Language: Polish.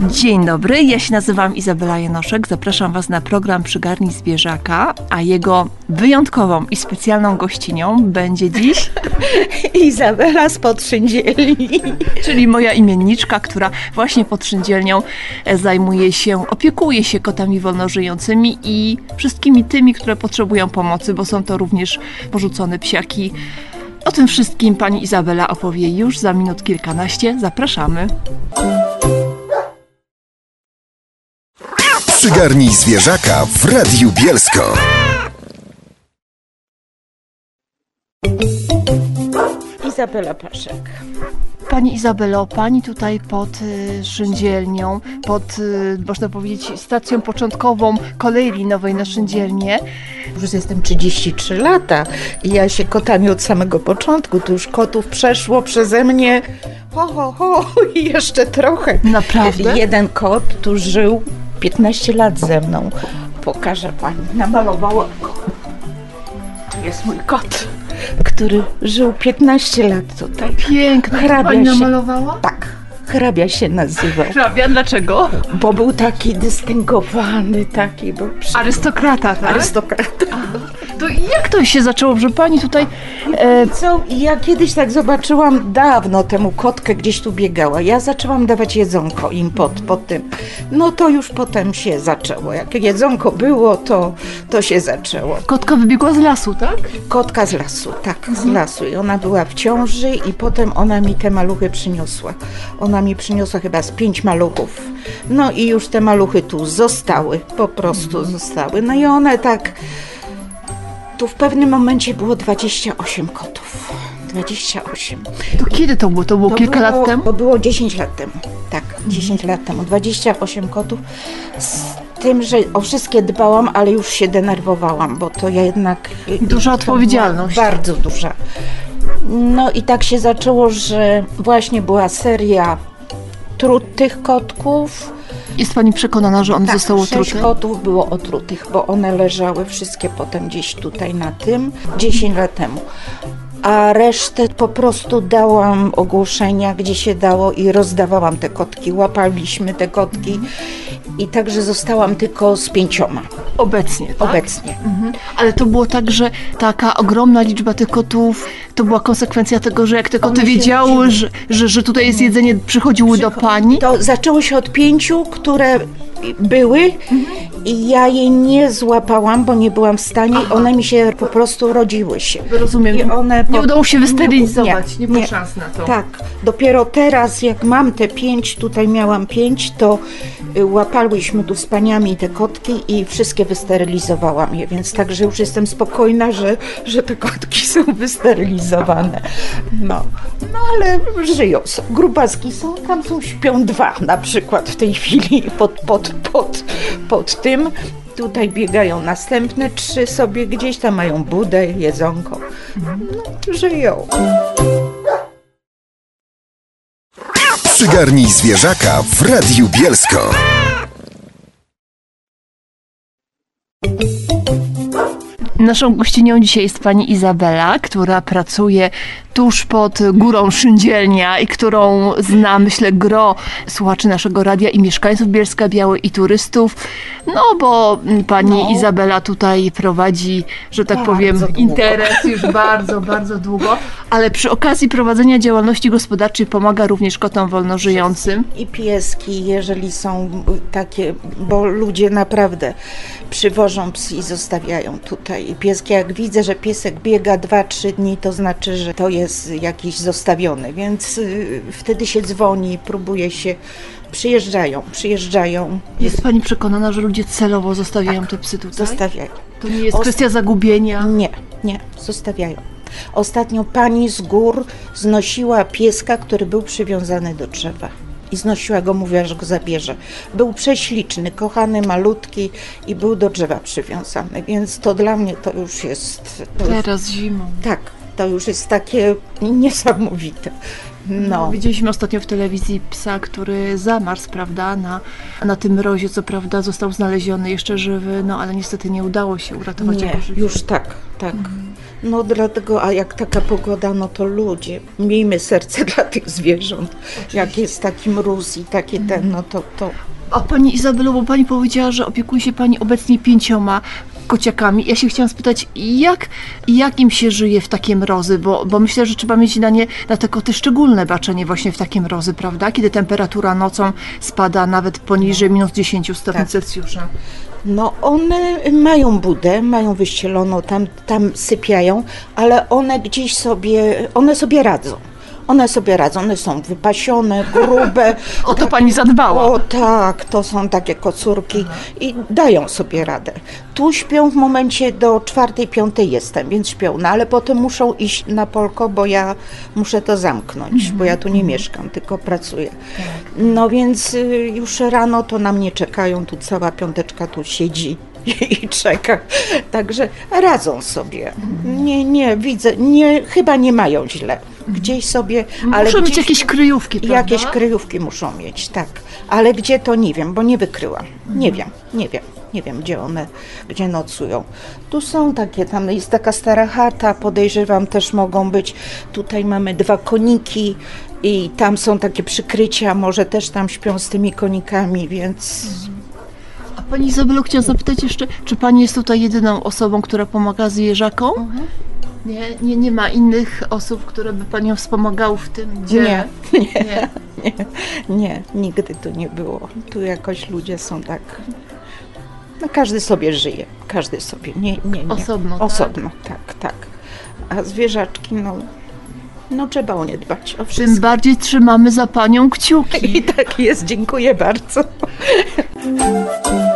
Dzień dobry, ja się nazywam Izabela Janoszek. Zapraszam Was na program Przygarnij Zwierzaka, a jego wyjątkową i specjalną gościnią będzie dziś Izabela z Podszyndzielni. Czyli moja imienniczka, która właśnie pod Szyndzielnią opiekuje się kotami wolnożyjącymi i wszystkimi tymi, które potrzebują pomocy, bo są to również porzucone psiaki. O tym wszystkim pani Izabela opowie już za minut kilkanaście. Zapraszamy. Przygarnij Zwierzaka w Radiu Bielsko. Izabela Paszek. Pani Izabelo, pani tutaj pod Szyndzielnią, pod, można powiedzieć, stacją początkową kolei linowej na Szyndzielnię. Już jestem 33 lata i ja się kotami od samego początku. Tu już kotów przeszło przeze mnie i jeszcze trochę. Naprawdę? Jeden kot tu żył 15 lat ze mną. Pokażę pani, namalowałam go. Tu jest mój kot, który żył 15 lat tutaj. Pięknie, pani namalowała? Tak, hrabia się nazywał. Hrabia, dlaczego? Bo był taki dystyngowany, taki był arystokrata, tak? Arystokrata. To jak to się zaczęło, że pani tutaj... Co? Ja kiedyś tak zobaczyłam dawno temu kotkę gdzieś tu biegała. Ja zaczęłam dawać jedzonko im pod tym. No to już potem się zaczęło. Jak jedzonko było, to się zaczęło. Kotka wybiegła z lasu, tak? Kotka z lasu, tak, z lasu. I ona była w ciąży i potem ona mi te maluchy przyniosła. Ona mi przyniosła chyba z 5 maluchów. No i już te maluchy tu zostały, po prostu zostały. No i one tak... Tu w pewnym momencie było 28 kotów. 28. To kiedy to było? To było kilka lat temu? To było 10 lat temu. Tak, 10 lat temu. 28 kotów. Z tym, że o wszystkie dbałam, ale już się denerwowałam, bo to jednak... Duża odpowiedzialność. Bardzo duża. No i tak się zaczęło, że właśnie była seria trut tych kotków. Jest pani przekonana, że one zostały otrute? 6 kotów było otrutych, bo one leżały wszystkie potem gdzieś tutaj na tym 10 lat temu. A resztę po prostu dałam ogłoszenia, gdzie się dało i rozdawałam te kotki. Łapaliśmy te kotki i także zostałam tylko z 5. Obecnie, tak? Obecnie. Ale to było tak, że taka ogromna liczba tych kotów, to była konsekwencja tego, że jak te koty wiedziały, że tutaj jest jedzenie, przychodziły do pani? To zaczęło się od 5, które były i ja je nie złapałam, bo nie byłam w stanie. One mi się po prostu rodziły się. Rozumiem. I one nie udało się wysterylizować, nie było szans na to. Tak, dopiero teraz jak mam te 5, tutaj miałam 5, to łapałyśmy tu z paniami te kotki i wszystkie wysterylizowałam je, więc także już jestem spokojna, że te kotki są wysterylizowane. No ale żyją, grubaski są, tam śpią 2 na przykład w tej chwili pod tym. Tutaj biegają następne 3 sobie, gdzieś tam mają budę, jedzonko. No, żyją. Przygarnij Zwierzaka w Radiu Bielsko. Naszą gościnią dzisiaj jest pani Izabela, która pracuje tuż pod górą Szyndzielnia i którą zna, myślę, gro słuchaczy naszego radia i mieszkańców Bielska-Białej i turystów. No bo pani Izabela tutaj prowadzi, że tak powiem, interes już bardzo, bardzo długo, ale przy okazji prowadzenia działalności gospodarczej pomaga również kotom wolnożyjącym. I pieski, jeżeli są takie, bo ludzie naprawdę przywożą psy i zostawiają tutaj. I pieski, jak widzę, że piesek biega 2-3 dni, to znaczy, że to jest jakiś zostawiony, więc wtedy się dzwoni, próbuje się, przyjeżdżają. Jest pani przekonana, że ludzie celowo zostawiają te psy tutaj? Zostawiają. To nie jest kwestia zagubienia? Nie, zostawiają. Ostatnio pani z gór znosiła pieska, który był przywiązany do drzewa. I znosiła go, mówiła, że go zabierze. Był prześliczny, kochany, malutki i był do drzewa przywiązany, więc to dla mnie to już jest... Teraz zimą. Tak, to już jest takie niesamowite. No. Widzieliśmy ostatnio w telewizji psa, który zamarzł, prawda, na tym mrozie, co prawda został znaleziony jeszcze żywy, no ale niestety nie udało się uratować jego życia. Już tak. No dlatego, a jak taka pogoda, no to ludzie, miejmy serce dla tych zwierząt. Jak jest taki mróz i taki ten, no to... A Pani Izabelo, bo Pani powiedziała, że opiekuje się Pani obecnie 5 kociakami. Ja się chciałam spytać, jak im się żyje w takie mrozy, bo myślę, że trzeba mieć na te koty szczególne baczenie właśnie w takie mrozy, prawda? Kiedy temperatura nocą spada nawet poniżej minus 10 stopni Celsjusza. No one mają budę, mają wyścieloną, tam sypiają, ale one gdzieś sobie, one sobie radzą. One sobie radzą, one są wypasione, grube. O to Pani zadbała. O tak, to są takie kocurki i dają sobie radę. Tu śpią w momencie do 4:00-5:00 jestem, więc śpią, no ale potem muszą iść na polko, bo ja muszę to zamknąć, bo ja tu nie mieszkam, tylko pracuję. No więc już rano to na mnie czekają, tu cała piąteczka tu siedzi i czeka. Także radzą sobie. Nie widzę, chyba nie mają źle. Gdzieś sobie, ale Muszą mieć gdzieś, jakieś kryjówki, prawda? jakieś kryjówki muszą mieć, tak. Ale gdzie to nie wiem, bo nie wykryłam. Nie wiem, gdzie nocują. Tu są takie, tam jest taka stara chata, podejrzewam też mogą być. Tutaj mamy 2 koniki i tam są takie przykrycia, może też tam śpią z tymi konikami, więc... A Pani Izabelo, chciałam zapytać jeszcze, czy Pani jest tutaj jedyną osobą, która pomaga zwierzakom? Nie ma innych osób, które by Panią wspomagały w tym, gdzie... Nie, nigdy tu nie było. Tu jakoś ludzie są tak... No każdy sobie żyje, każdy sobie, nie. Osobno, tak? Osobno, tak. A zwierzaczki, no trzeba o nie dbać, o wszystko. Tym bardziej trzymamy za Panią kciuki. I tak jest, dziękuję bardzo.